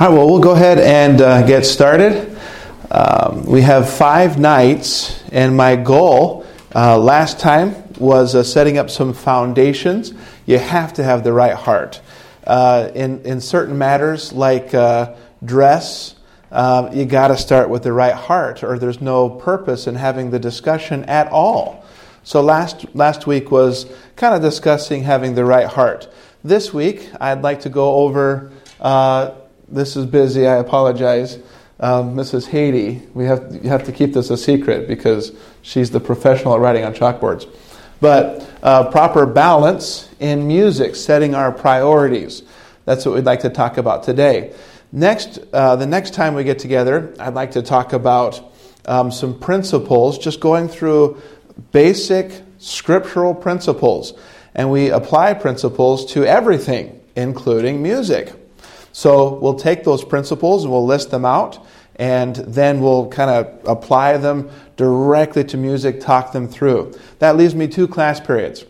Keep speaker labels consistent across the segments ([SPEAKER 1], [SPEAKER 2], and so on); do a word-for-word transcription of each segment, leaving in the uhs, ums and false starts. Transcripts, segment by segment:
[SPEAKER 1] All right, well, we'll go ahead and uh, get started. Um, we have five nights, and my goal uh, last time was uh, setting up some foundations. You have to have the right heart. Uh, in, in certain matters like uh, dress, uh, you got to start with the right heart, or there's no purpose in having the discussion at all. So last last week was kind of discussing having the right heart. This week, I'd like to go over... Uh, This is busy. I apologize. Um, Missus Haiti, we have you have to keep this a secret because she's the professional at writing on chalkboards. But uh, proper balance in music, setting our priorities. That's what we'd like to talk about today. Next, uh, the next time we get together, I'd like to talk about um, some principles, just going through basic scriptural principles. And we apply principles to everything, including music. So we'll take those principles and we'll list them out, and then we'll kind of apply them directly to music, talk them through. That leaves me two class periods.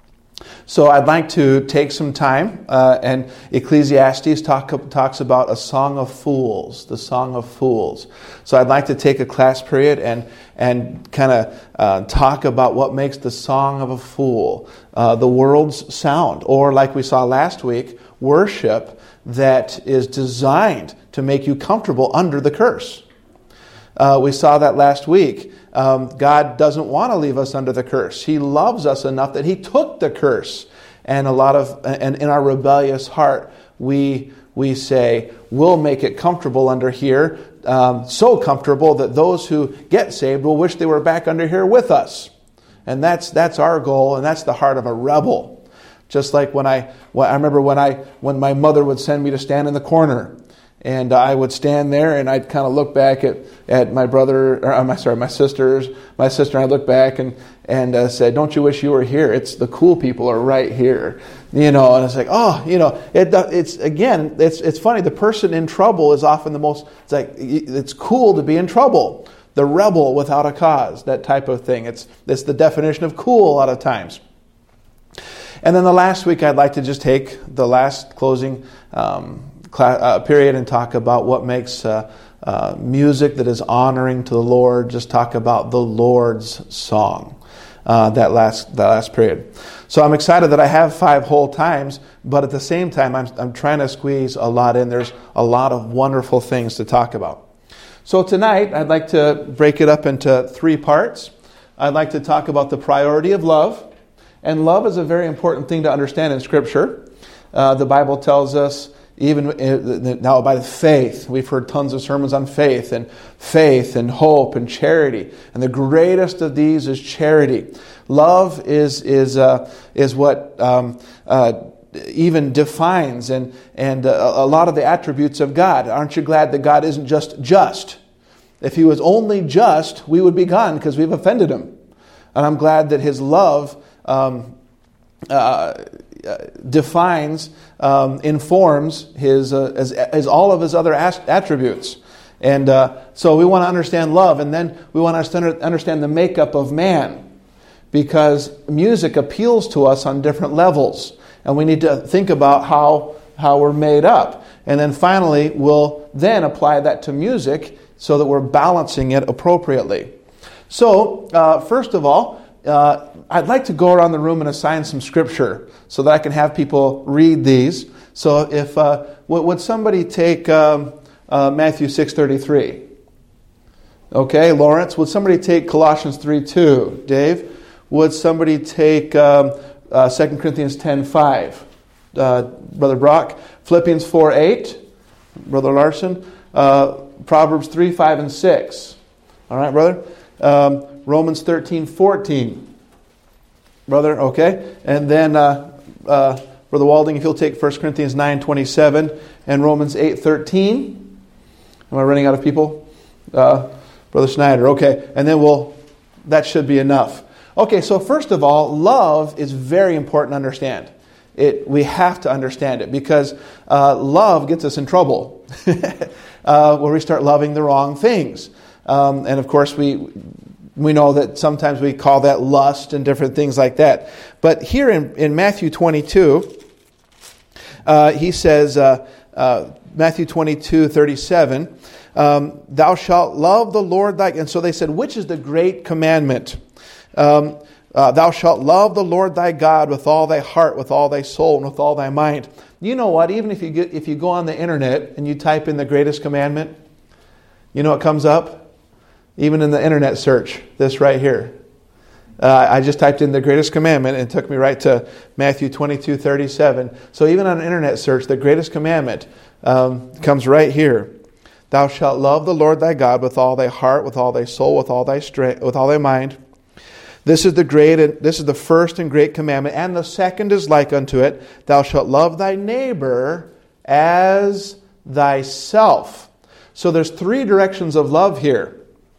[SPEAKER 1] So I'd like to take some time, uh, and Ecclesiastes talk, talks about a song of fools, the song of fools. So I'd like to take a class period and and kind of uh, talk about what makes the song of a fool, uh, the world's sound, or like we saw last week, worship that is designed to make you comfortable under the curse. Uh, we saw that last week. Um, God doesn't want to leave us under the curse. He loves us enough that He took the curse. And a lot of, and in our rebellious heart, we we say, we'll make it comfortable under here, um, so comfortable that those who get saved will wish they were back under here with us. And that's that's our goal, and that's the heart of a rebel. Just like when I, when, I remember when I, when my mother would send me to stand in the corner, and I would stand there, and I'd kind of look back at, at my brother, or my sorry, my sisters, my sister, and I'd look back and and uh, say, "Don't you wish you were here? It's the cool people are right here," you know. And it's like, oh, you know, it, it's again, it's it's funny. The person in trouble is often the most. It's like it's cool to be in trouble. The rebel without a cause, that type of thing. It's it's the definition of cool a lot of times. And then the last week, I'd like to just take the last closing um, class, uh, period and talk about what makes uh, uh, music that is honoring to the Lord. Just talk about the Lord's song. Uh, that last that last period. So I'm excited that I have five whole times, but at the same time, I'm I'm trying to squeeze a lot in. There's a lot of wonderful things to talk about. So tonight, I'd like to break it up into three parts. I'd like to talk about the priority of love. And love is a very important thing to understand in Scripture. Uh, the Bible tells us, even uh, now by faith, we've heard tons of sermons on faith, and faith and hope and charity. And the greatest of these is charity. Love is is uh, is what um, uh, even defines and and uh, a lot of the attributes of God. Aren't you glad that God isn't just just? If He was only just, we would be gone because we've offended Him. And I'm glad that His love Um, uh, defines, um, informs his uh, as, as all of his other as- attributes, and uh, so we want to understand love, and then we want to understand the makeup of man, because music appeals to us on different levels, and we need to think about how how we're made up, and then finally we'll then apply that to music so that we're balancing it appropriately. So uh, first of all, Uh, I'd like to go around the room and assign some scripture so that I can have people read these. So if uh, w- would somebody take um, uh, Matthew six thirty-three? Okay, Lawrence. Would somebody take Colossians three two? Dave. Would somebody take um, uh, Second Corinthians ten five? Uh, Brother Brock. Philippians four eight? Brother Larson. Uh, Proverbs three five and six. All right, brother. Um, Romans thirteen fourteen. Brother, okay. And then, uh, uh, Brother Walding, if you'll take First Corinthians nine twenty-seven and Romans eight thirteen. Am I running out of people? Uh, Brother Schneider, okay. And then we'll, that should be enough. Okay, so first of all, love is very important to understand. It, we have to understand it because uh, love gets us in trouble uh, when we start loving the wrong things. Um, and of course, we we know that sometimes we call that lust and different things like that. But here in, in Matthew twenty-two, uh, he says, uh, uh, Matthew twenty-two thirty-seven, um, thou shalt love the Lord thy... And so they said, which is the great commandment? Um, uh, thou shalt love the Lord thy God with all thy heart, with all thy soul, and with all thy mind. You know what? Even if you get, if you go on the internet and you type in the greatest commandment, you know what comes up? Even in the internet search, this right here. Uh, I just typed in the greatest commandment and it took me right to Matthew twenty-two thirty-seven. So even on an internet search, the greatest commandment um, comes right here. Thou shalt love the Lord thy God with all thy heart, with all thy soul, with all thy strength, with all thy mind. This is the great, and this is the first and great commandment, and the second is like unto it. Thou shalt love thy neighbor as thyself. So there's three directions of love here.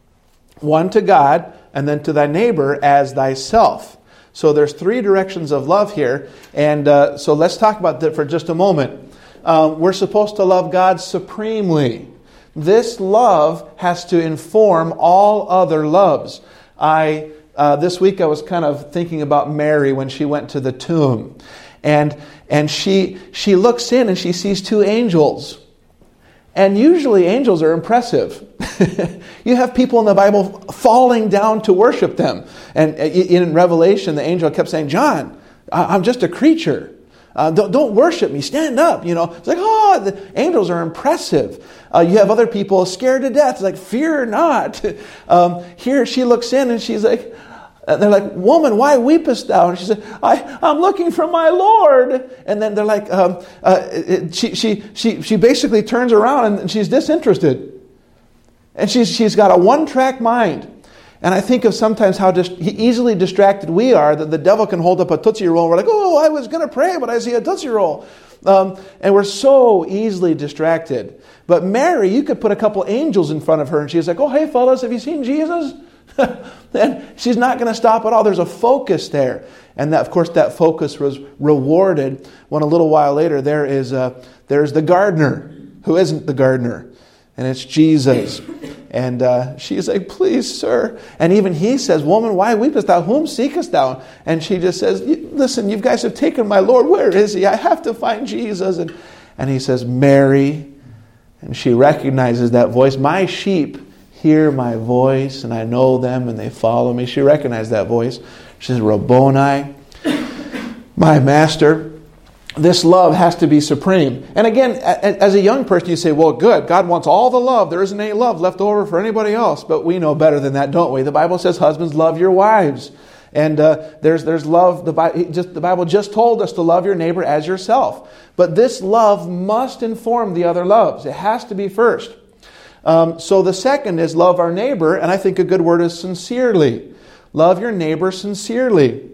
[SPEAKER 1] One to God, and then to thy neighbor as thyself. So there's three directions of love here. And uh, so let's talk about that for just a moment. Um, we're supposed to love God supremely. This love has to inform all other loves. I uh, this week I was kind of thinking about Mary when she went to the tomb. And and she she looks in and she sees two angels. And usually angels are impressive. You have people in the Bible falling down to worship them. And in Revelation, the angel kept saying, John, I'm just a creature. Uh, don't, don't worship me. Stand up. You know, it's like, oh, the angels are impressive. Uh, you have other people scared to death. It's like, fear not. Um, here she looks in and she's like, and they're like, woman, why weepest thou? And she said, I, I'm looking for my Lord. And then they're like, um, uh, it, she, she, she, she basically turns around and she's disinterested. And she's, she's got a one-track mind. And I think of sometimes how dis- easily distracted we are that the devil can hold up a Tootsie Roll. We're like, oh, I was going to pray, but I see a Tootsie Roll. Um, and we're so easily distracted. But Mary, you could put a couple angels in front of her and she's like, oh, hey, fellas, have you seen Jesus? Then she's not going to stop at all. There's a focus there. And that, of course, that focus was rewarded when a little while later there is a, there's the gardener who isn't the gardener. And it's Jesus. And uh, she's like, please, sir. And even he says, woman, why weepest thou? Whom seekest thou? And she just says, listen, you guys have taken my Lord. Where is he? I have to find Jesus. And, and he says, Mary. And she recognizes that voice. My sheep hear my voice, and I know them, and they follow me. She recognized that voice. She says, Rabboni, my master. This love has to be supreme. And again, as a young person, you say, well, good. God wants all the love. There isn't any love left over for anybody else. But we know better than that, don't we? The Bible says, husbands, love your wives. And uh, there's there's love. The Bible, just, the Bible just told us to love your neighbor as yourself. But this love must inform the other loves. It has to be first. Um, so the second is love our neighbor. And I think a good word is sincerely. Love your neighbor sincerely.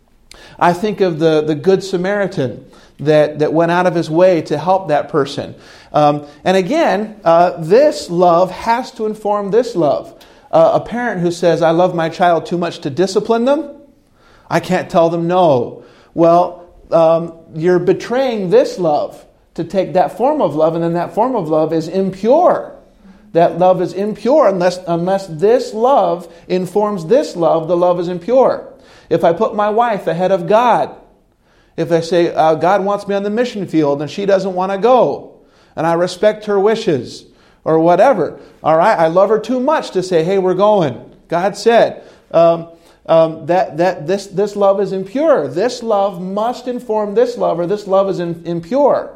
[SPEAKER 1] I think of the, the Good Samaritan that, that went out of his way to help that person. Um, and again, uh, this love has to inform this love. Uh, a parent who says, I love my child too much to discipline them, I can't tell them no. Well, um, you're betraying this love to take that form of love, and then that form of love is impure. That love is impure unless, unless this love informs this love, the love is impure. If I put my wife ahead of God, if I say, uh, God wants me on the mission field and she doesn't want to go, and I respect her wishes, or whatever, all right, I love her too much to say, hey, we're going. God said um, um, that that this this love is impure. This love must inform this love, or this love is in, impure.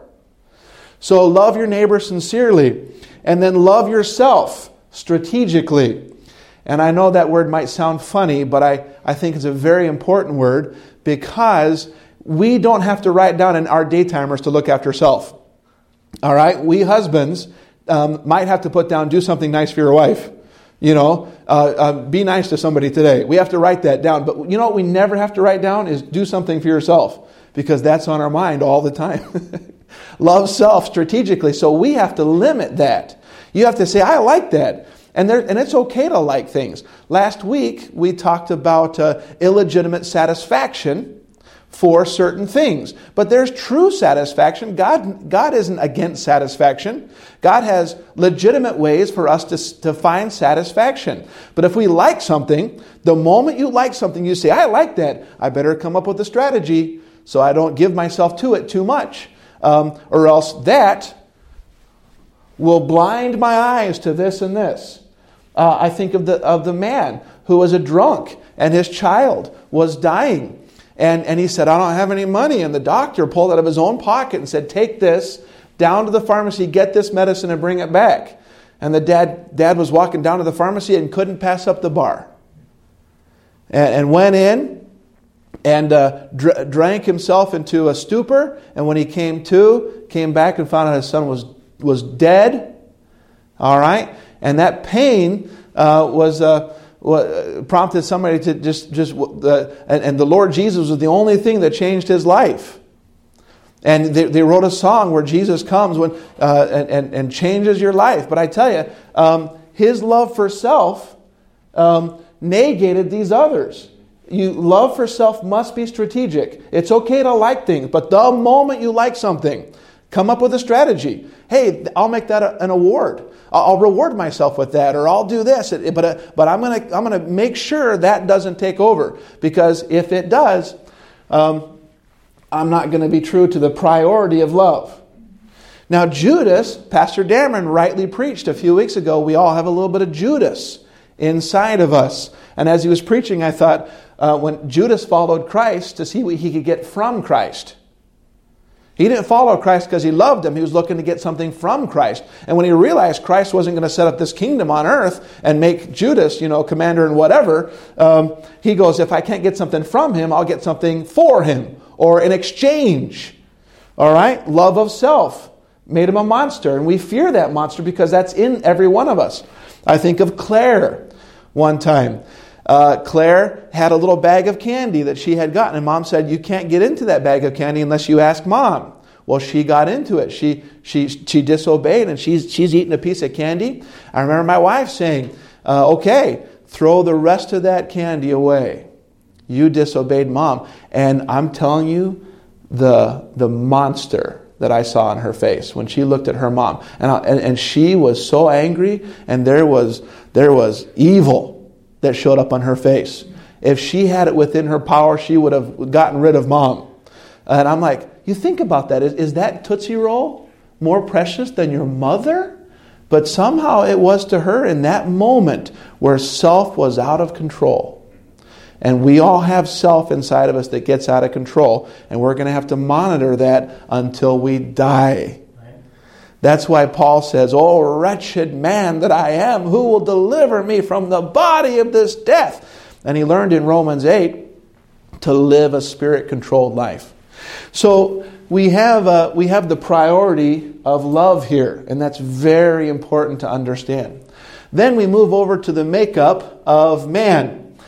[SPEAKER 1] So love your neighbor sincerely, and then love yourself strategically. And I know that word might sound funny, but I, I think it's a very important word, because we don't have to write down in our daytimers to look after self. All right? We husbands um, might have to put down, do something nice for your wife. You know, uh, uh, be nice to somebody today. We have to write that down. But you know what we never have to write down is do something for yourself, because that's on our mind all the time. Love self strategically. So we have to limit that. You have to say, I like that. And there, and it's okay to like things. Last week, we talked about uh, illegitimate satisfaction for certain things. But there's true satisfaction. God, God isn't against satisfaction. God has legitimate ways for us to, to find satisfaction. But if we like something, the moment you like something, you say, I like that. I better come up with a strategy so I don't give myself to it too much. Um, or else that will blind my eyes to this and this. Uh, I think of the of the man who was a drunk and his child was dying. And, and he said, I don't have any money. And the doctor pulled out of his own pocket and said, take this down to the pharmacy, get this medicine and bring it back. And the dad dad was walking down to the pharmacy and couldn't pass up the bar. And, and went in and uh, dr- drank himself into a stupor. And when he came to, came back and found out his son was, was dead. All right? And that pain uh, was... Uh, prompted somebody to just, just uh, and, and the Lord Jesus was the only thing that changed his life. And they, they wrote a song where Jesus comes when uh, and, and, and changes your life. But I tell you, um, his love for self um, negated these others. You love for self must be strategic. It's okay to like things, but the moment you like something, come up with a strategy. Hey, I'll make that a, an award. I'll reward myself with that, or I'll do this. But uh, but I'm gonna I'm gonna make sure that doesn't take over, because if it does, um, I'm not going to be true to the priority of love. Now, Judas, Pastor Dameron rightly preached a few weeks ago. We all have a little bit of Judas inside of us, and as he was preaching, I thought uh, when Judas followed Christ to see what he could get from Christ. He didn't follow Christ because he loved him. He was looking to get something from Christ. And when he realized Christ wasn't going to set up this kingdom on earth and make Judas, you know, commander and whatever, um, he goes, if I can't get something from him, I'll get something for him or in exchange. All right? Love of self made him a monster. And we fear that monster because that's in every one of us. I think of Claire one time. Uh, Claire had a little bag of candy that she had gotten, and Mom said, you can't get into that bag of candy unless you ask Mom. Well, she got into it. She she she disobeyed, and she's she's eating a piece of candy. I remember my wife saying, uh, okay, throw the rest of that candy away. You disobeyed Mom. And I'm telling you, the the monster that I saw on her face when she looked at her mom. And, I, and, and she was so angry, and there was there was evil that showed up on her face. If she had it within her power, she would have gotten rid of Mom. And I'm like, you think about that. Is, is that Tootsie Roll more precious than your mother? But somehow it was to her in that moment where self was out of control. And we all have self inside of us that gets out of control. And we're going to have to monitor that until we die. That's why Paul says, oh, wretched man that I am, who will deliver me from the body of this death? And he learned in Romans eight to live a spirit-controlled life. So we have uh, we have the priority of love here, and that's very important to understand. Then we move over to the makeup of man.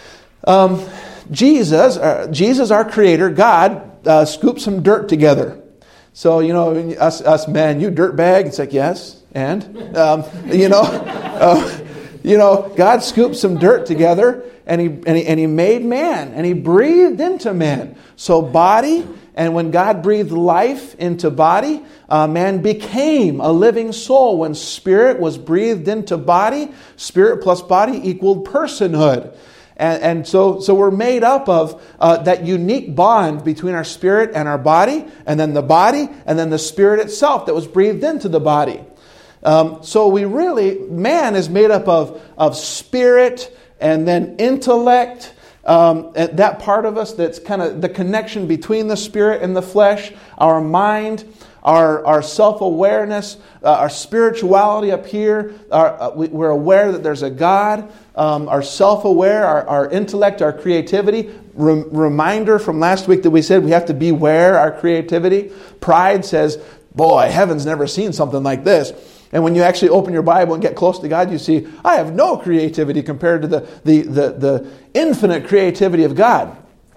[SPEAKER 1] Um, Jesus, uh, Jesus, our Creator, God, uh, scooped some dirt together. So, you know, us, us men, you dirtbag. It's like, yes, and? Um, you know, uh, you know, God scooped some dirt together, and he, and he and he made man, and he breathed into man. So body, and when God breathed life into body, uh, man became a living soul. When spirit was breathed into body, spirit plus body equaled personhood. And, and so, so we're made up of uh, that unique bond between our spirit and our body, and then the body, and then the spirit itself that was breathed into the body. Um, so we really, man is made up of, of spirit and then intellect, um, and that part of us that's kind of the connection between the spirit and the flesh, our mind, our, our self-awareness, uh, our spirituality up here. Our, uh, we, we're aware that there's a God. Um, our self-aware, our, our intellect, our creativity. Rem- reminder from last week that we said we have to beware our creativity. Pride says, boy, heaven's never seen something like this. And when you actually open your Bible and get close to God, you see, I have no creativity compared to the, the, the, the infinite creativity of God.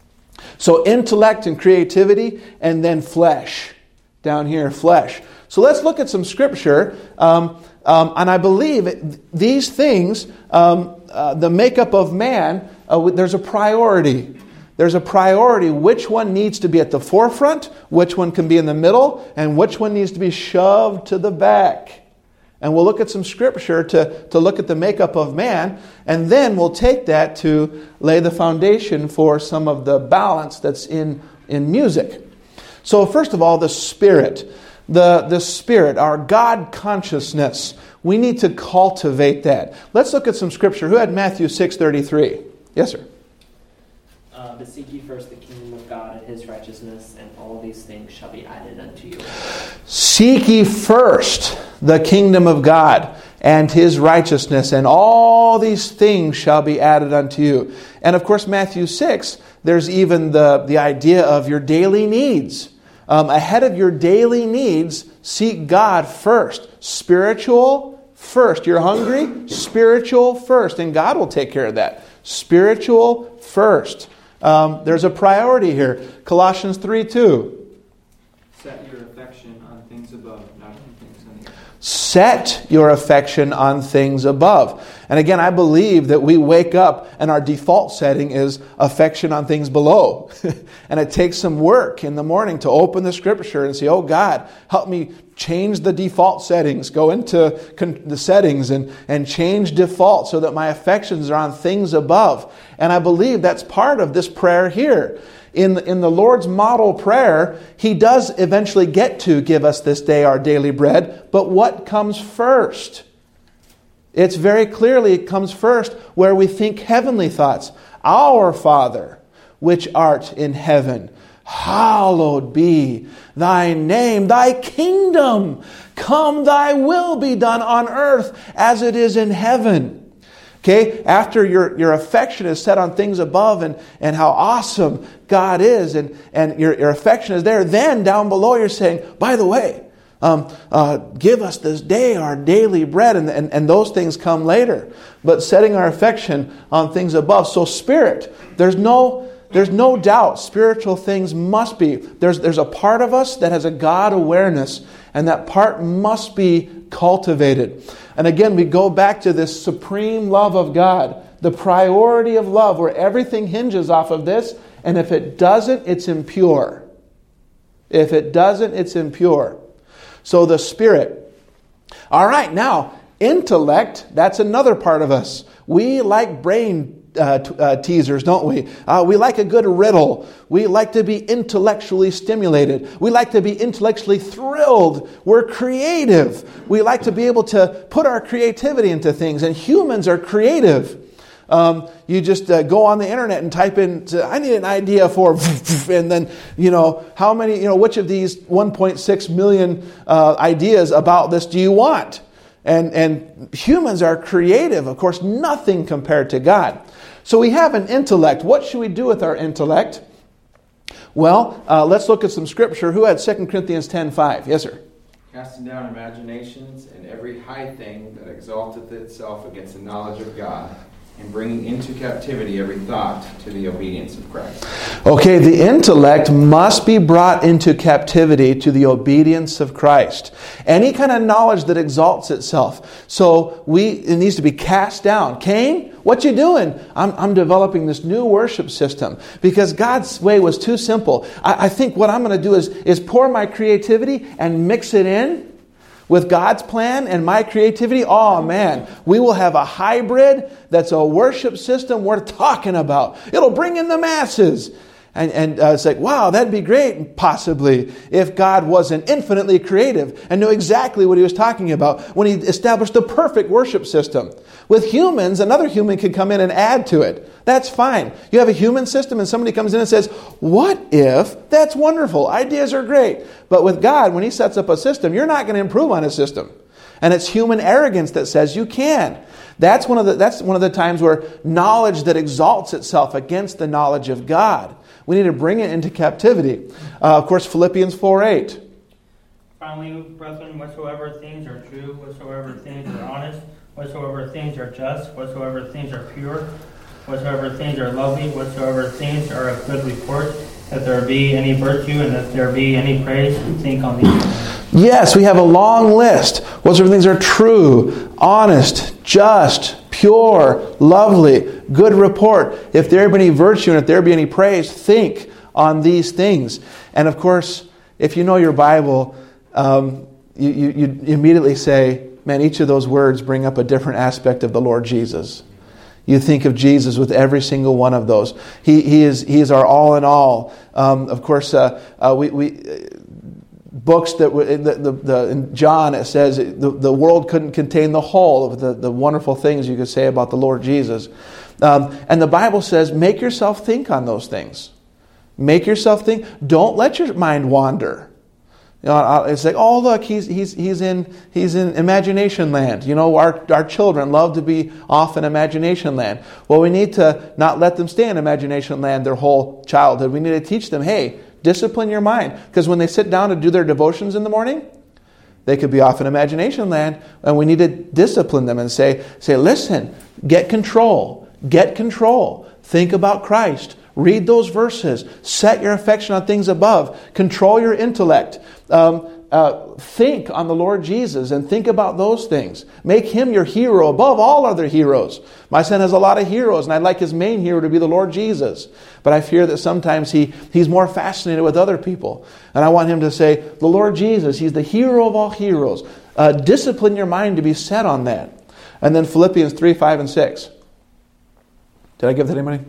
[SPEAKER 1] So intellect and creativity, and then flesh. Down here, flesh. So let's look at some scripture. Um, um, and I believe these things, um, uh, the makeup of man, uh, there's a priority. There's a priority. Which one needs to be at the forefront, which one can be in the middle, and which one needs to be shoved to the back. And we'll look at some scripture to, to look at the makeup of man, and then we'll take that to lay the foundation for some of the balance that's in, in music. So first of all, the spirit. the, the Spirit, our God consciousness. We need to cultivate that. Let's look at some scripture. Who had Matthew six thirty-three? Yes, sir.
[SPEAKER 2] Uh, but seek ye first the kingdom of God and his righteousness, and all these things shall be added unto you.
[SPEAKER 1] Seek ye first the kingdom of God and his righteousness, and all these things shall be added unto you. And of course, Matthew six, there's even the, the idea of your daily needs. Um, ahead of your daily needs, seek God first. Spiritual first. You're hungry? Spiritual first. And God will take care of that. Spiritual first. Um, there's a priority here. Colossians three two.
[SPEAKER 3] Set your affection on things above, not on things on the earth.
[SPEAKER 1] Set your affection on things above. And again, I believe that we wake up and our default setting is affection on things below. And it takes some work in the morning to open the scripture and say, oh God, help me change the default settings. Go into con- the settings and, and change default so that my affections are on things above. And I believe that's part of this prayer here. In, in the Lord's model prayer, He does eventually get to give us this day our daily bread. But what comes first? It's very clearly it comes first where we think heavenly thoughts. Our Father, which art in heaven, hallowed be thy name, thy kingdom. Come, thy will be done on earth as it is in heaven. Okay, after your, your affection is set on things above and, and how awesome God is, and, and your, your affection is there, then down below you're saying, by the way, Um, uh, give us this day our daily bread, and, and, and those things come later. But setting our affection on things above. So spirit, there's no there's no doubt spiritual things must be. There's, there's a part of us that has a God awareness, and that part must be cultivated. And again, we go back to this supreme love of God, the priority of love, where everything hinges off of this, and if it doesn't, it's impure. If it doesn't, it's impure. So the Spirit. All right, now, intellect, that's another part of us. We like brain uh, t- uh, teasers, don't we? Uh, we like a good riddle. We like to be intellectually stimulated. We like to be intellectually thrilled. We're creative. We like to be able to put our creativity into things. And humans are creative. Um, you just uh, go on the internet and type in, to, I need an idea for, and then, you know, how many, you know, which of these one point six million uh, ideas about this do you want? And, and humans are creative, of course, nothing compared to God. So we have an intellect. What should we do with our intellect? Well, uh, let's look at some scripture. Who had Second Corinthians ten five? Yes, sir.
[SPEAKER 3] Casting down imaginations and every high thing that exalteth itself against the knowledge of God, and bringing into captivity every thought to the obedience of Christ.
[SPEAKER 1] Okay, the intellect must be brought into captivity to the obedience of Christ. Any kind of knowledge that exalts itself. So we it needs to be cast down. Cain, what you doing? I'm, I'm developing this new worship system because God's way was too simple. I, I think what I'm going to do is, is pour my creativity and mix it in with God's plan and my creativity. Oh man, we will have a hybrid that's a worship system we're talking about. It'll bring in the masses. And, and uh, it's like, wow, that'd be great, possibly, if God wasn't infinitely creative and knew exactly what He was talking about when He established the perfect worship system. With humans, another human could come in and add to it. That's fine. You have a human system and somebody comes in and says, what if? That's wonderful. Ideas are great. But with God, when He sets up a system, you're not going to improve on His system. And it's human arrogance that says you can. That's one of the, that's one of the times where knowledge that exalts itself against the knowledge of God. We need to bring it into captivity. Uh, of course, Philippians four eight.
[SPEAKER 4] Finally, brethren, whatsoever things are true, whatsoever things are honest, whatsoever things are just, whatsoever things are pure, whatsoever things are lovely, whatsoever things are of good report, if there be any virtue and if there be any praise, think on these things.
[SPEAKER 1] Yes, we have a long list. Whatsoever things are true, honest, just, pure, lovely, good report. If there be any virtue and if there be any praise, think on these things. And of course, if you know your Bible, um, you, you, you immediately say, man, each of those words bring up a different aspect of the Lord Jesus. You think of Jesus with every single one of those. He, he is he is our all in all. Um, of course, uh, uh, we, we books that were the, the, the in John, it says the, the world couldn't contain the whole of the, the wonderful things you could say about the Lord Jesus. Um, and the Bible says, make yourself think on those things. Make yourself think. Don't let your mind wander. You know, it's like, oh look, he's he's he's in he's in imagination land. You know, our our children love to be off in imagination land. Well, we need to not let them stay in imagination land their whole childhood. We need to teach them, hey, discipline your mind, because when they sit down to do their devotions in the morning, they could be off in imagination land, and we need to discipline them and say, say, listen, get control, get control. Think about Christ. Read those verses. Set your affection on things above. Control your intellect. Um, uh, think on the Lord Jesus and think about those things. Make Him your hero above all other heroes. My son has a lot of heroes, and I'd like his main hero to be the Lord Jesus. But I fear that sometimes he, he's more fascinated with other people. And I want him to say, the Lord Jesus, He's the hero of all heroes. Uh, discipline your mind to be set on that. And then Philippians three, five, and six. Did I give that to anybody?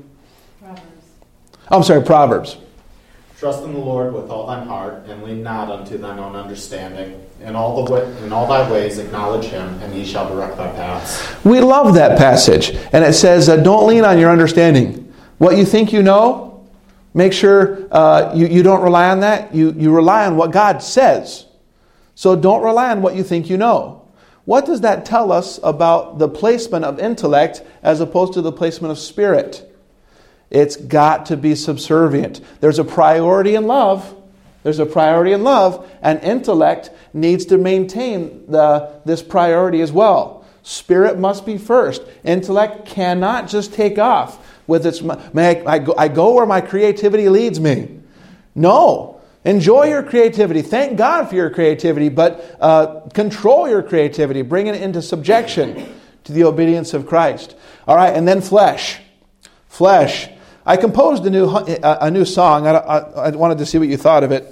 [SPEAKER 1] Oh, I'm sorry, Proverbs.
[SPEAKER 5] Trust in the Lord with all thine heart, and lean not unto thine own understanding. In all the way, in all thy ways acknowledge Him, and He shall direct thy paths.
[SPEAKER 1] We love that passage. And it says, uh, don't lean on your understanding. What you think you know, make sure uh, you, you don't rely on that. You, you rely on what God says. So don't rely on what you think you know. What does that tell us about the placement of intellect as opposed to the placement of spirit? It's got to be subservient. There's a priority in love. There's a priority in love, and intellect needs to maintain the this priority as well. Spirit must be first. Intellect cannot just take off with its. May I, I, go, I go where my creativity leads me. No. Enjoy your creativity. Thank God for your creativity, but uh, control your creativity. Bring it into subjection to the obedience of Christ. All right, and then flesh. Flesh. I composed a new a new song. I, I, I wanted to see what you thought of it.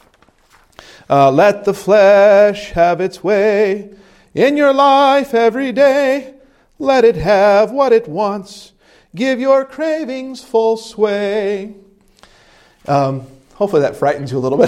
[SPEAKER 1] Uh, Let the flesh have its way in your life every day. Let it have what it wants. Give your cravings full sway. Um, hopefully that frightens you a little bit.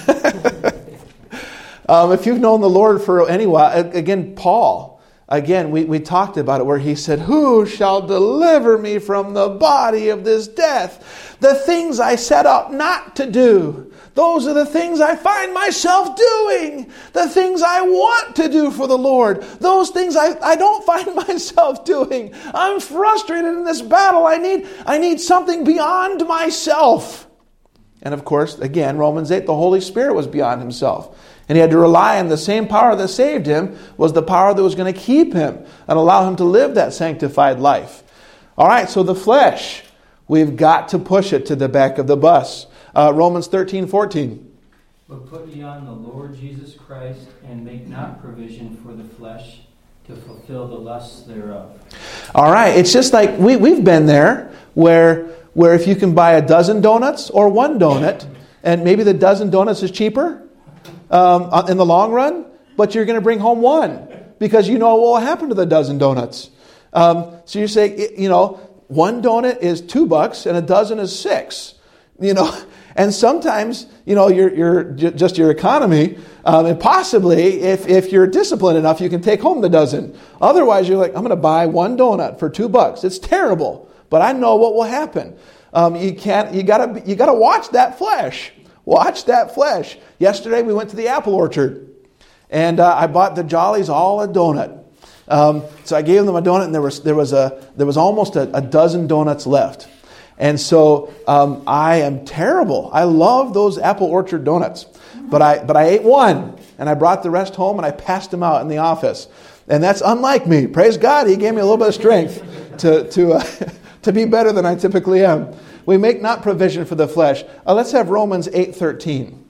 [SPEAKER 1] um, if you've known the Lord for any while, again, Paul. Again, we, we talked about it where he said, who shall deliver me from the body of this death? The things I set out not to do. Those are the things I find myself doing. The things I want to do for the Lord. Those things I, I don't find myself doing. I'm frustrated in this battle. I need, I need something beyond myself. And of course, again, Romans eight, the Holy Spirit was beyond himself. And he had to rely on the same power that saved him was the power that was going to keep him and allow him to live that sanctified life. All right, so the flesh, we've got to push it to the back of the bus. Uh, Romans thirteen, fourteen.
[SPEAKER 6] But put ye on the Lord Jesus Christ, and make not provision for the flesh to fulfill the lusts thereof. All
[SPEAKER 1] right, it's just like we, we've been there where, where if you can buy a dozen donuts or one donut, and maybe the dozen donuts is cheaper, Um, in the long run, but you're going to bring home one because you know what will happen to the dozen donuts. Um, so you say, you know, one donut is two bucks and a dozen is six. You know, and sometimes, you know, you're, you're just your economy, um, and possibly if, if you're disciplined enough, you can take home the dozen. Otherwise, you're like, I'm going to buy one donut for two bucks. It's terrible, but I know what will happen. Um, you can't. You gotta. You gotta watch that flesh. Watch that flesh. Yesterday we went to the apple orchard, and uh, I bought the Jollies all a donut. Um, so I gave them a donut, and there was there was a there was almost a, a dozen donuts left. And so um, I am terrible. I love those apple orchard donuts, but I but I ate one, and I brought the rest home, and I passed them out in the office. And that's unlike me. Praise God, He gave me a little bit of strength to to uh, to be better than I typically am. We make not provision for the flesh. Uh, let's have Romans eight thirteen.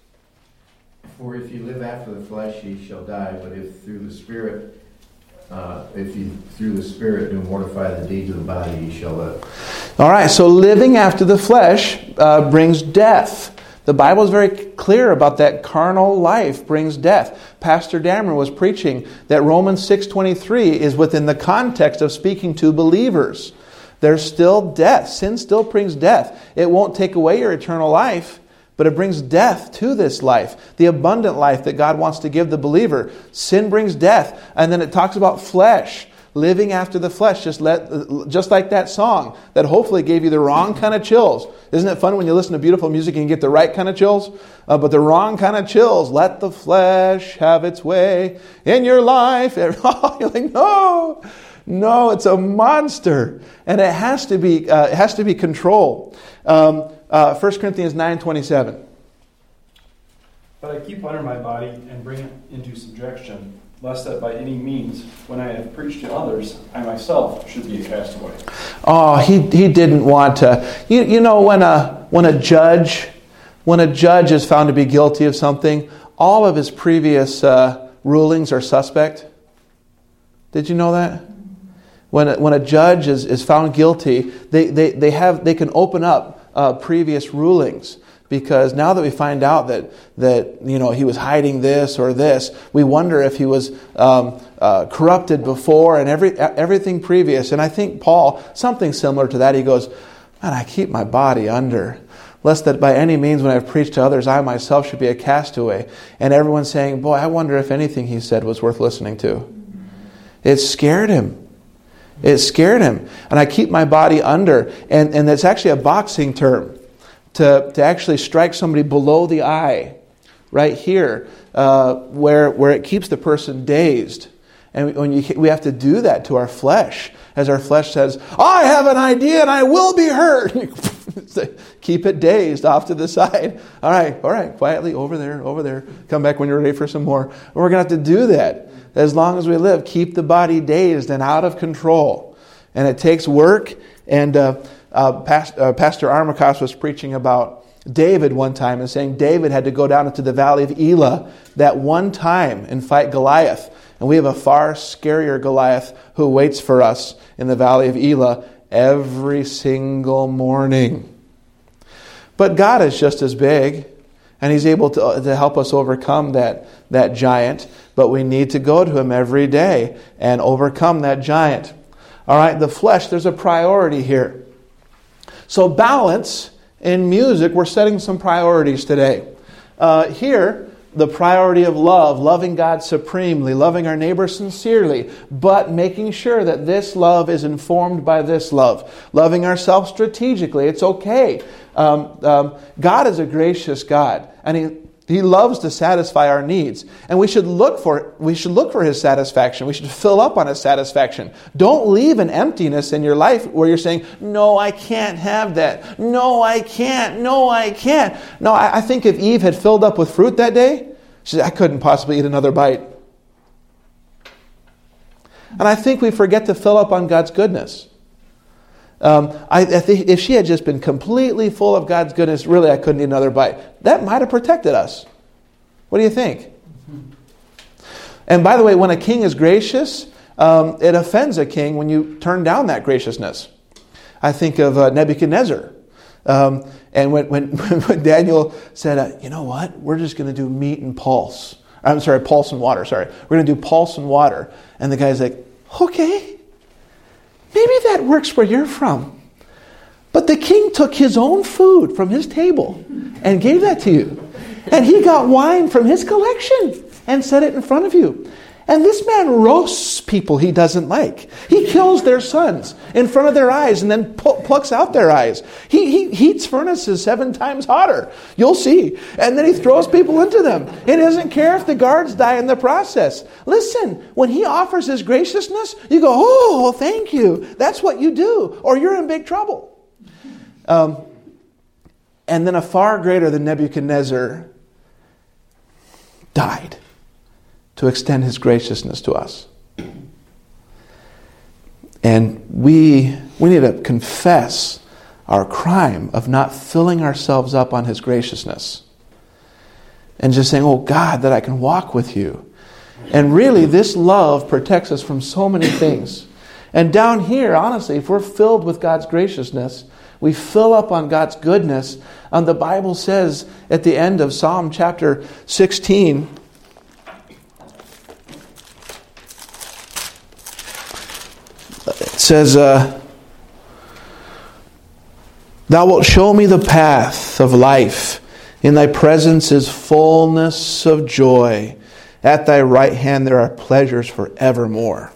[SPEAKER 7] For if you live after the flesh, ye shall die. But if through the Spirit, uh, if you through the Spirit do mortify the deeds of the body, ye shall live.
[SPEAKER 1] All right. So living after the flesh uh, brings death. The Bible is very clear about that. Carnal life brings death. Pastor Dameron was preaching that Romans six twenty-three is within the context of speaking to believers. There's still death. Sin still brings death. It won't take away your eternal life, but it brings death to this life, the abundant life that God wants to give the believer. Sin brings death. And then it talks about flesh, living after the flesh, just let, just like that song that hopefully gave you the wrong kind of chills. Isn't it fun when you listen to beautiful music and you get the right kind of chills? Uh, but the wrong kind of chills. Let the flesh have its way in your life. You're like, no, no, it's a monster. And it has to be, uh, it has to be controlled. Um, Uh, First Corinthians nine twenty-seven.
[SPEAKER 8] But I keep under my body and bring it into subjection, lest that by any means, when I have preached to others, I myself should be a castaway.
[SPEAKER 1] Oh, he he didn't want to. You you know when a when a judge when a judge is found to be guilty of something, all of his previous uh, rulings are suspect. Did you know that? When a, when a judge is, is found guilty, they, they, they have they can open up Uh, previous rulings, because now that we find out that that you know he was hiding this or this, we wonder if he was um, uh, corrupted before and every everything previous. And I think Paul, something similar to that, he goes, "Man, I keep my body under, lest that by any means when I've preached to others, I myself should be a castaway." And everyone's saying, "Boy, I wonder if anything he said was worth listening to." It scared him. It scared him. And I keep my body under. And, and that's actually a boxing term. To, to actually strike somebody below the eye. Right here. Uh, where, where it keeps the person dazed. And when you, we have to do that to our flesh. As our flesh says, I have an idea and I will be hurt. Keep it dazed off to the side. All right, all right. Quietly over there, over there. Come back when you're ready for some more. And we're going to have to do that. As long as we live, keep the body dazed and out of control. And it takes work. And uh, uh, Past, uh, Pastor Armacost was preaching about David one time and saying David had to go down into the valley of Elah that one time and fight Goliath. And we have a far scarier Goliath who waits for us in the valley of Elah every single morning. But God is just as big. And He's able to, to help us overcome that, that giant. But we need to go to Him every day and overcome that giant. All right, the flesh, there's a priority here. So balance in music, we're setting some priorities today. Uh, here, the priority of love, loving God supremely, loving our neighbor sincerely, but making sure that this love is informed by this love. Loving ourselves strategically. It's okay. Um, um, God is a gracious God, and He He loves to satisfy our needs, and we should look for we should look for His satisfaction. We should fill up on His satisfaction. Don't leave an emptiness in your life where you're saying, "No, I can't have that. No, I can't. No, I can't." No, I, I think if Eve had filled up with fruit that day, she said, "I couldn't possibly eat another bite." And I think we forget to fill up on God's goodness. Um, I, I think if she had just been completely full of God's goodness, really I couldn't eat another bite. That might have protected us. What do you think? And by the way, when a king is gracious, um, it offends a king when you turn down that graciousness. I think of uh, Nebuchadnezzar. Um, and when, when, when Daniel said, uh, you know what, we're just going to do meat and pulse. I'm sorry, pulse and water, sorry. We're going to do pulse and water. And the guy's like, okay. Maybe that works where you're from. But the king took his own food from his table and gave that to you. And he got wine from his collection and set it in front of you. And this man roasts people he doesn't like. He kills their sons in front of their eyes and then pu- plucks out their eyes. He, he heats furnaces seven times hotter. You'll see. And then he throws people into them. He doesn't care if the guards die in the process. Listen, when he offers his graciousness, you go, oh, well, thank you. That's what you do. Or you're in big trouble. Um, and then a far greater than Nebuchadnezzar died to extend His graciousness to us. And we we need to confess our crime of not filling ourselves up on His graciousness. And just saying, oh God, that I can walk with you. And really, this love protects us from so many things. And down here, honestly, if we're filled with God's graciousness, we fill up on God's goodness. And the Bible says at the end of Psalm chapter sixteen, it says, uh, Thou wilt show me the path of life. In thy presence is fullness of joy. At thy right hand there are pleasures forevermore.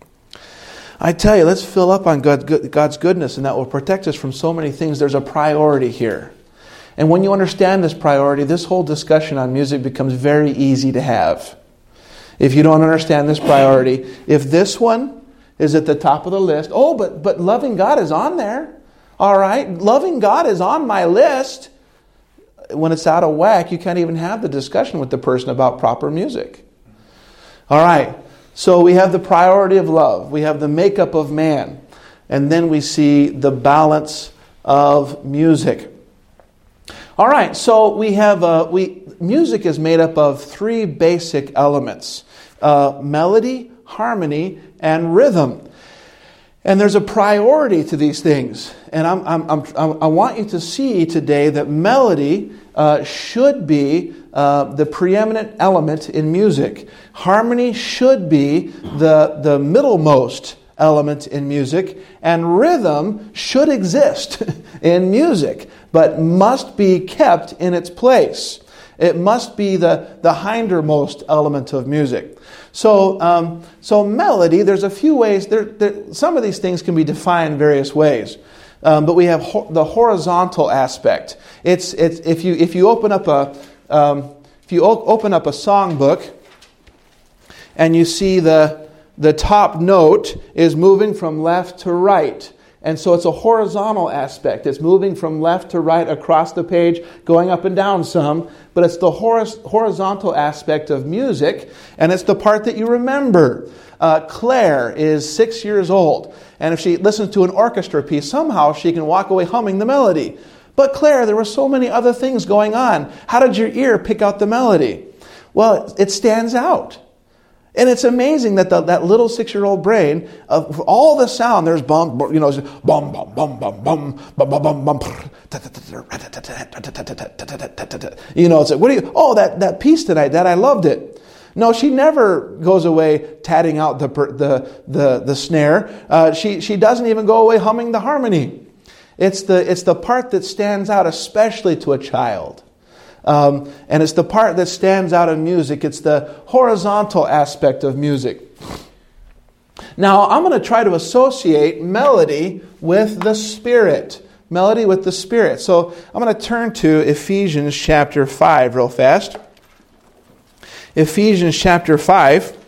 [SPEAKER 1] I tell you, let's fill up on God's goodness, and that will protect us from so many things. There's a priority here. And when you understand this priority, this whole discussion on music becomes very easy to have. If you don't understand this priority, if this one is at the top of the list, oh, but, but loving God is on there. All right, loving God is on my list. When it's out of whack, you can't even have the discussion with the person about proper music. All right. So we have the priority of love. We have the makeup of man. And then we see the balance of music. All right, so we have uh, we music is made up of three basic elements. Uh, melody, harmony, and rhythm. And there's a priority to these things. And I'm, I'm, I'm, I want you to see today that melody uh, should be uh, the preeminent element in music. Harmony should be the, the middlemost element in music. And rhythm should exist in music, but must be kept in its place. It must be the, the hindermost element of music. So, um, so melody, there's a few ways. There, there, some of these things can be defined various ways, um, but we have ho- the horizontal aspect. It's, it's if you if you open up a um, if you o- open up a songbook, and you see the the top note is moving from left to right. And so it's a horizontal aspect. It's moving from left to right across the page, going up and down some. But it's the horiz- horizontal aspect of music, and it's the part that you remember. Uh, Claire is six years old, and if she listens to an orchestra piece, somehow she can walk away humming the melody. But Claire, there were so many other things going on. How did your ear pick out the melody? Well, it stands out. And it's amazing that the, that little six-year-old brain, of all the sound, there's bum, you know, bum, bum, bum, bum, bum, bum, bum, bum, bum. You know, it's like, what do you, oh, that, that piece tonight, that I loved it. No, she never goes away tatting out the the the, the snare. Uh, she she doesn't even go away humming the harmony. It's the it's the part that stands out, especially to a child. Um, and it's the part that stands out in music. It's the horizontal aspect of music. Now, I'm going to try to associate melody with the Spirit. Melody with the Spirit. So I'm going to turn to Ephesians chapter five real fast. Ephesians chapter five.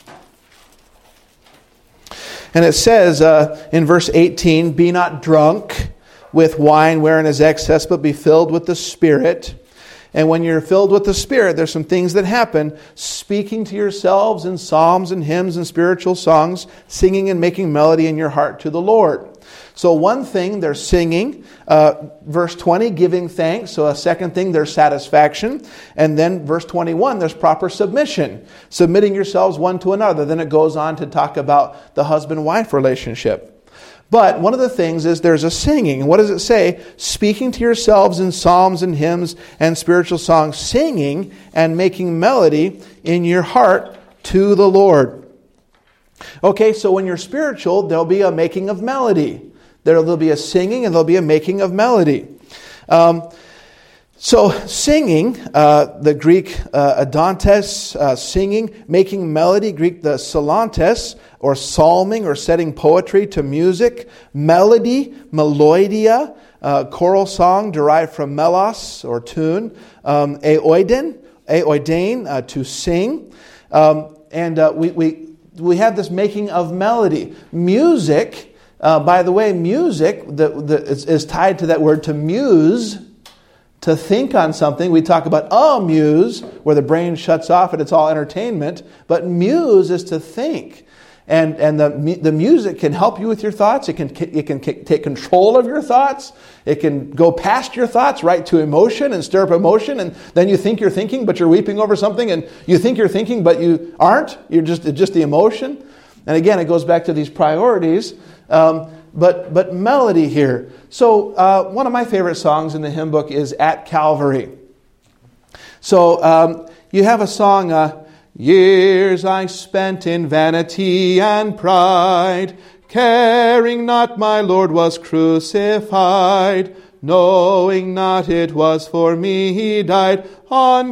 [SPEAKER 1] And it says uh, in verse eighteen, "Be not drunk with wine wherein is excess, but be filled with the Spirit." And when you're filled with the Spirit, there's some things that happen. Speaking to yourselves in psalms and hymns and spiritual songs, singing and making melody in your heart to the Lord. So one thing, they're singing. Uh, verse twenty, giving thanks. So a second thing, there's satisfaction. And then verse twenty-one, there's proper submission. Submitting yourselves one to another. Then it goes on to talk about the husband-wife relationship. But one of the things is there's a singing. And what does it say? Speaking to yourselves in psalms and hymns and spiritual songs, singing and making melody in your heart to the Lord. Okay, so when you're spiritual, there'll be a making of melody. There'll be a singing and there'll be a making of melody. Um, so singing, uh, the Greek uh, adontes, uh, singing, making melody, Greek the psalantes, or psalming or setting poetry to music. Melody, meloidia, uh, choral song derived from melos or tune. Um, aoiden, aoidein, uh, to sing. Um, and uh, we, we, we have this making of melody. Music, uh, by the way, music the, the, is, is tied to that word to muse, to think on something. We talk about a muse, where the brain shuts off and it's all entertainment. But muse is to think. And and the the music can help you with your thoughts. It can it can take control of your thoughts. It can go past your thoughts right to emotion and stir up emotion. And then you think you're thinking, but you're weeping over something. And you think you're thinking, but you aren't. You're just it's just the emotion. And again, it goes back to these priorities. Um, but but melody here. So uh, one of my favorite songs in the hymn book is "At Calvary." So um, you have a song. Uh, Years I spent in vanity and pride, caring not my Lord was crucified, knowing not it was for me he died on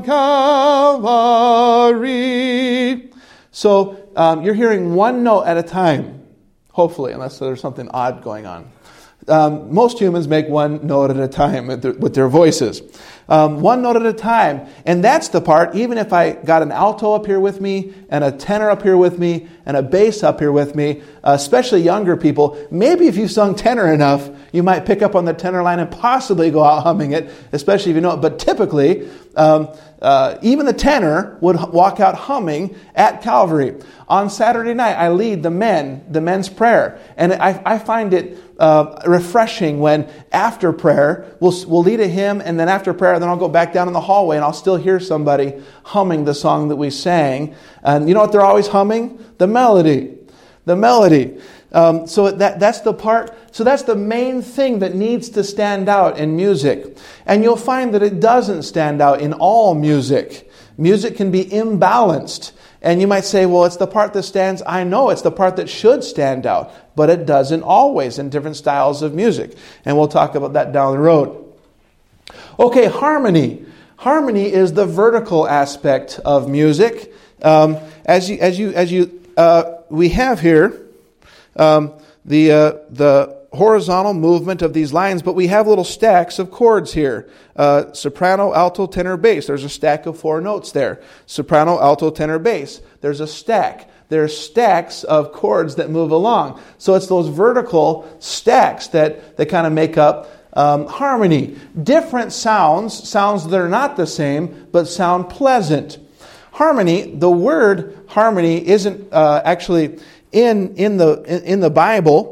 [SPEAKER 1] Calvary. So um, you're hearing one note at a time, hopefully, unless there's something odd going on. Um, most humans make one note at a time with their, with their voices. Um, one note at a time. And that's the part, even if I got an alto up here with me, and a tenor up here with me, and a bass up here with me, uh, especially younger people, maybe if you sung tenor enough, you might pick up on the tenor line and possibly go out humming it, especially if you know it. But typically, um, uh, even the tenor would walk out humming at Calvary. On Saturday night, I lead the men, the men's prayer. And I, I find it uh, refreshing when after prayer, we'll, we'll lead a hymn, and then after prayer, then I'll go back down in the hallway and I'll still hear somebody humming the song that we sang. And you know what they're always humming? The melody. The melody. Um, so that that's the part, so that's the main thing that needs to stand out in music. And you'll find that it doesn't stand out in all music. Music can be imbalanced. And you might say, well, it's the part that stands. I know it's the part that should stand out, but it doesn't always in different styles of music. And we'll talk about that down the road. Okay, harmony. Harmony is the vertical aspect of music. Um, as you, as you, as you, uh, we have here um, the uh, the horizontal movement of these lines, but we have little stacks of chords here. Uh, soprano, alto, tenor, bass. There's a stack of four notes there. Soprano, alto, tenor, bass. There's a stack. There's stacks of chords that move along. So it's those vertical stacks that, that kind of make up um, harmony. Different sounds, sounds that are not the same, but sound pleasant. Harmony, the word harmony isn't uh, actually in, in, the, in, in the Bible.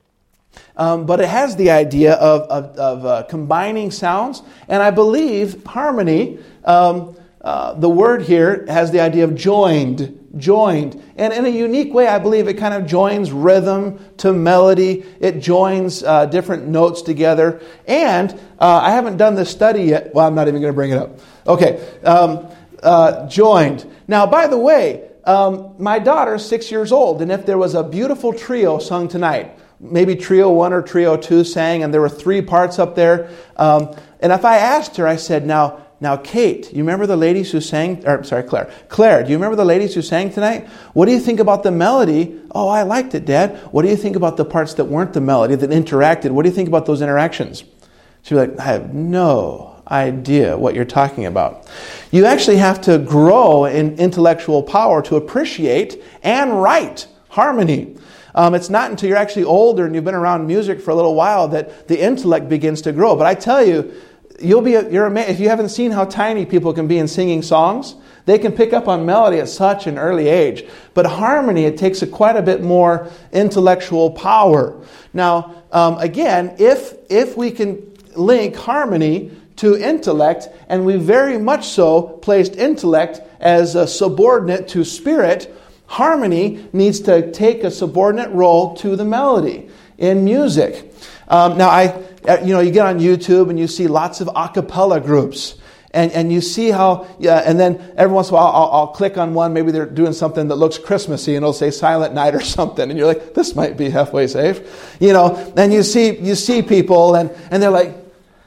[SPEAKER 1] Um, but it has the idea of, of, of uh, combining sounds. And I believe harmony, um, uh, the word here has the idea of joined. Joined. And in a unique way, I believe it kind of joins rhythm to melody. It joins uh, different notes together. And uh, I haven't done this study yet. Well, I'm not even going to bring it up. Okay. Um, uh, joined. Now, by the way, um, my daughter's six years old. And if there was a beautiful trio sung tonight, maybe trio one or trio two sang, and there were three parts up there. Um, and if I asked her, I said, now, now, Kate, you remember the ladies who sang, or sorry, Claire. Claire, do you remember the ladies who sang tonight? What do you think about the melody? Oh, I liked it, Dad. What do you think about the parts that weren't the melody, that interacted? What do you think about those interactions? She'd be like, I have no idea what you're talking about. You actually have to grow in intellectual power to appreciate and write harmony. Um, it's not until you're actually older and you've been around music for a little while that the intellect begins to grow. But I tell you, you'll be you're amazed if you haven't seen how tiny people can be in singing songs. They can pick up on melody at such an early age. But harmony, it takes a quite a bit more intellectual power. Now, um, again, if if we can link harmony to intellect, and we very much so placed intellect as a subordinate to spirit, harmony needs to take a subordinate role to the melody in music. Um, now, I, you know, you get on YouTube and you see lots of a cappella groups, and, and you see how, yeah, and then every once in a while I'll, I'll click on one. Maybe they're doing something that looks Christmassy, and it'll say Silent Night or something, and you're like, this might be halfway safe, you know. And you see, you see people, and, and they're like,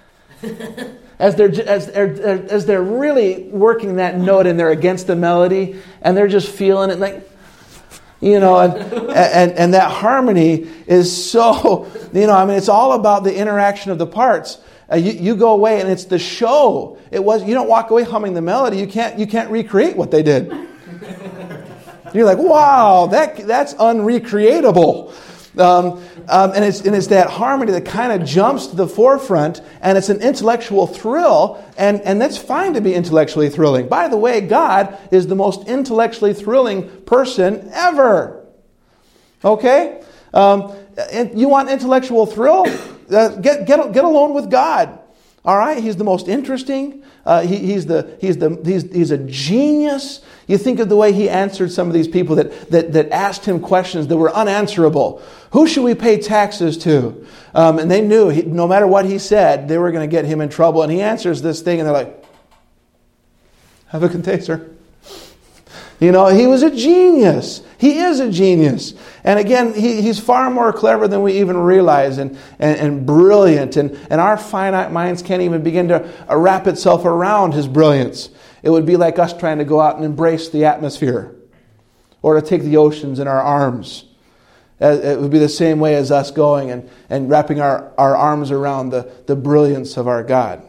[SPEAKER 1] as they're as they're as they're really working that note, and they're against the melody, and they're just feeling it, like. You know, and, and and that harmony is so, you know, I mean, it's all about the interaction of the parts. Uh, you, you go away and it's the show. It was you don't walk away humming the melody. You can't you can't recreate what they did. You're like, wow, that that's unrecreatable. Um, um, and it's and it's that harmony that kind of jumps to the forefront, and it's an intellectual thrill, and, and that's fine to be intellectually thrilling. By the way, God is the most intellectually thrilling person ever. Okay? Um, and you want intellectual thrill? Uh, get get get alone with God. All right, He's the most interesting. Uh, he, he's the he's the he's he's a genius. You think of the way He answered some of these people that that that asked Him questions that were unanswerable. Who should we pay taxes to? Um, and they knew he, no matter what He said, they were going to get Him in trouble. And He answers this thing, and they're like, "Have a good day, sir." You know, he was a genius. He is a genius. And again, he, he's far more clever than we even realize, and, and, and brilliant. And, and our finite minds can't even begin to uh, wrap itself around his brilliance. It would be like us trying to go out and embrace the atmosphere, or to take the oceans in our arms. It would be the same way as us going and, and wrapping our, our arms around the, the brilliance of our God.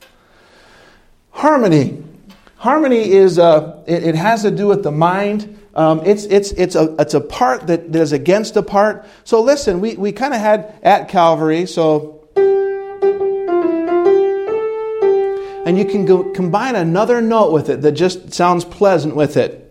[SPEAKER 1] Harmony. Harmony is uh, it, it has to do with the mind. Um, it's it's it's a it's a part that, that is against a part. So listen, we, we kind of had at Calvary. So, and you can go, combine another note with it that just sounds pleasant with it.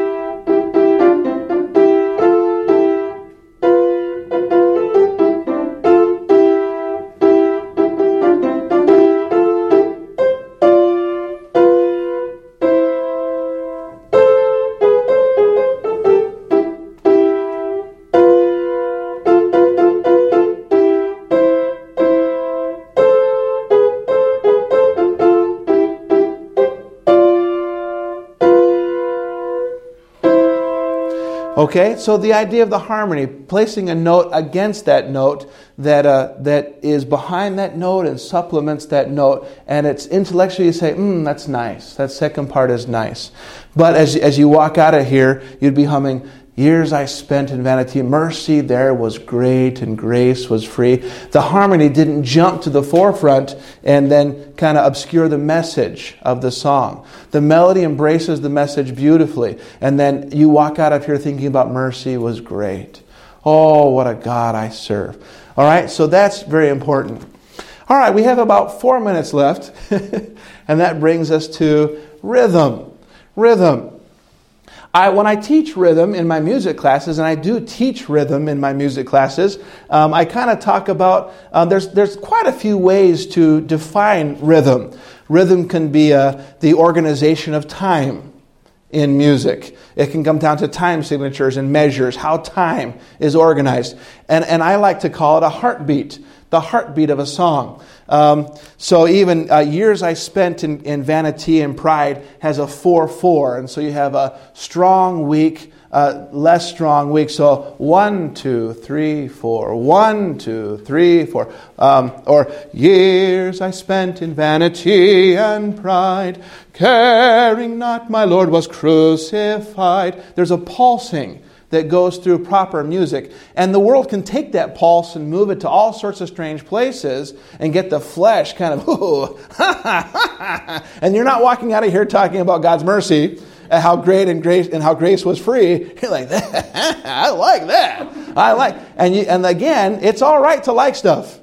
[SPEAKER 1] Okay, so the idea of the harmony, placing a note against that note that uh, that is behind that note and supplements that note, and it's intellectually you say, hmm, that's nice. That second part is nice. But as as you walk out of here, you'd be humming, years I spent in vanity, mercy there was great and grace was free. The harmony didn't jump to the forefront and then kind of obscure the message of the song. The melody embraces the message beautifully. And then you walk out of here thinking about mercy was great. Oh, what a God I serve. All right, so that's very important. All right, we have about four minutes left. And that brings us to rhythm. Rhythm. I, when I teach rhythm in my music classes, and I do teach rhythm in my music classes, um, I kind of talk about, um, there's there's quite a few ways to define rhythm. Rhythm can be uh, the organization of time in music. It can come down to time signatures and measures, how time is organized. And, and I like to call it a heartbeat, the heartbeat of a song. Um, so even uh, years I spent in, in vanity and pride has a four four. And so you have a strong week, uh, less strong week. So one, two, three, four. One, two, three, four. Um, or years I spent in vanity and pride, caring not my Lord was crucified. There's a pulsing that goes through proper music. And the world can take that pulse and move it to all sorts of strange places and get the flesh kind of, ooh, and you're not walking out of here talking about God's mercy and how great and grace and how grace was free. You're like, I like that. I like, and you, and again, it's all right to like stuff,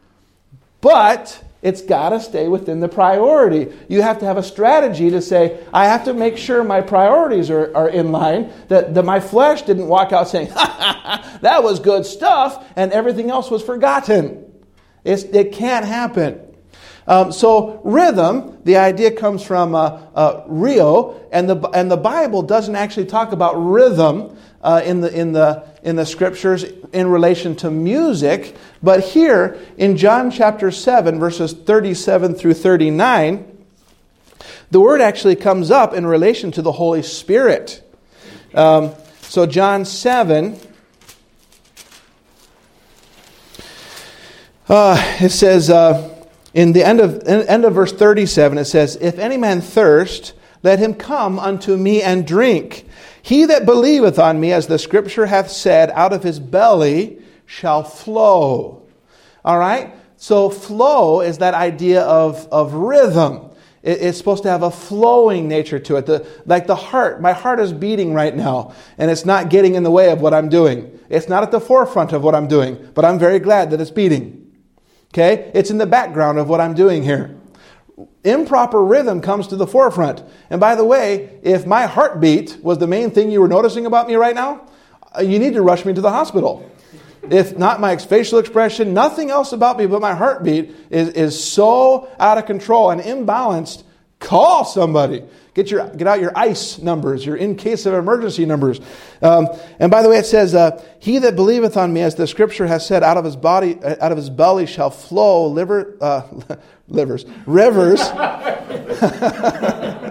[SPEAKER 1] but it's got to stay within the priority. You have to have a strategy to say, I have to make sure my priorities are, are in line, that, that my flesh didn't walk out saying, ha, ha, ha, that was good stuff, and everything else was forgotten. It's, it can't happen. Um, so rhythm, the idea comes from uh, uh, Rio, and the and the Bible doesn't actually talk about rhythm uh, in the in the in the scriptures in relation to music, but here in John chapter seven, verses thirty-seven through thirty-nine, the word actually comes up in relation to the Holy Spirit. Um, so John seven, uh, it says. Uh, In the end of end of verse thirty-seven, it says, if any man thirst, let him come unto me and drink. He that believeth on me, as the scripture hath said, out of his belly shall flow. All right? So flow is that idea of, of rhythm. It, it's supposed to have a flowing nature to it. The, like the heart. My heart is beating right now, and it's not getting in the way of what I'm doing. It's not at the forefront of what I'm doing, but I'm very glad that it's beating. Okay? It's in the background of what I'm doing here. Improper rhythm comes to the forefront. And by the way, if my heartbeat was the main thing you were noticing about me right now, you need to rush me to the hospital. If not my facial expression, nothing else about me but my heartbeat is, is so out of control and imbalanced, call somebody. Get your get out your ICE numbers, your in case of emergency numbers. Um, and by the way, it says, uh, "He that believeth on me, as the scripture has said, out of his body, out of his belly shall flow liver, uh, livers, rivers,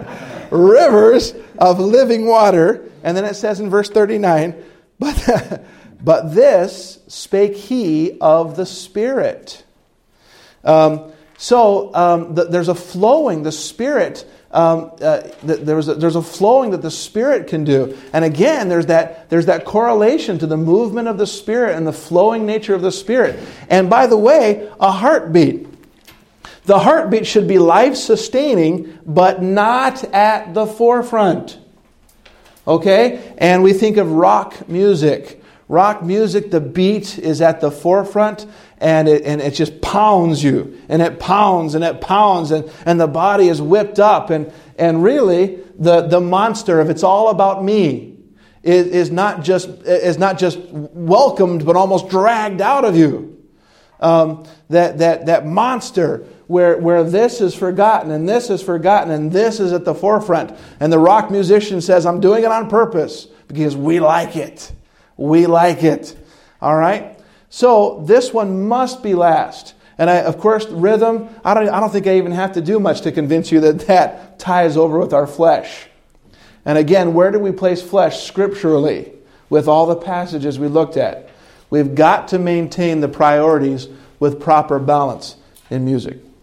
[SPEAKER 1] rivers of living water. And then it says in verse thirty-nine, but, but this spake he of the Spirit. Um, so um, the, there's a flowing, the Spirit, um, uh, the, there's, a, there's a flowing that the Spirit can do. And again, there's that, there's that correlation to the movement of the Spirit and the flowing nature of the Spirit. And by the way, a heartbeat. The heartbeat should be life-sustaining, but not at the forefront. Okay? And we think of rock music. Rock music, the beat is at the forefront, and it and it just pounds you. And it pounds and it pounds, and, and the body is whipped up. And, and really, the, the monster of it's all about me is, is not just is not just welcomed, but almost dragged out of you. Um, that that that monster where where this is forgotten and this is forgotten and this is at the forefront. And the rock musician says, I'm doing it on purpose because we like it. We like it. All right? So this one must be last. And I, of course, rhythm, I don't, I don't think I even have to do much to convince you that that ties over with our flesh. And again, where do we place flesh scripturally with all the passages we looked at? We've got to maintain the priorities with proper balance in music.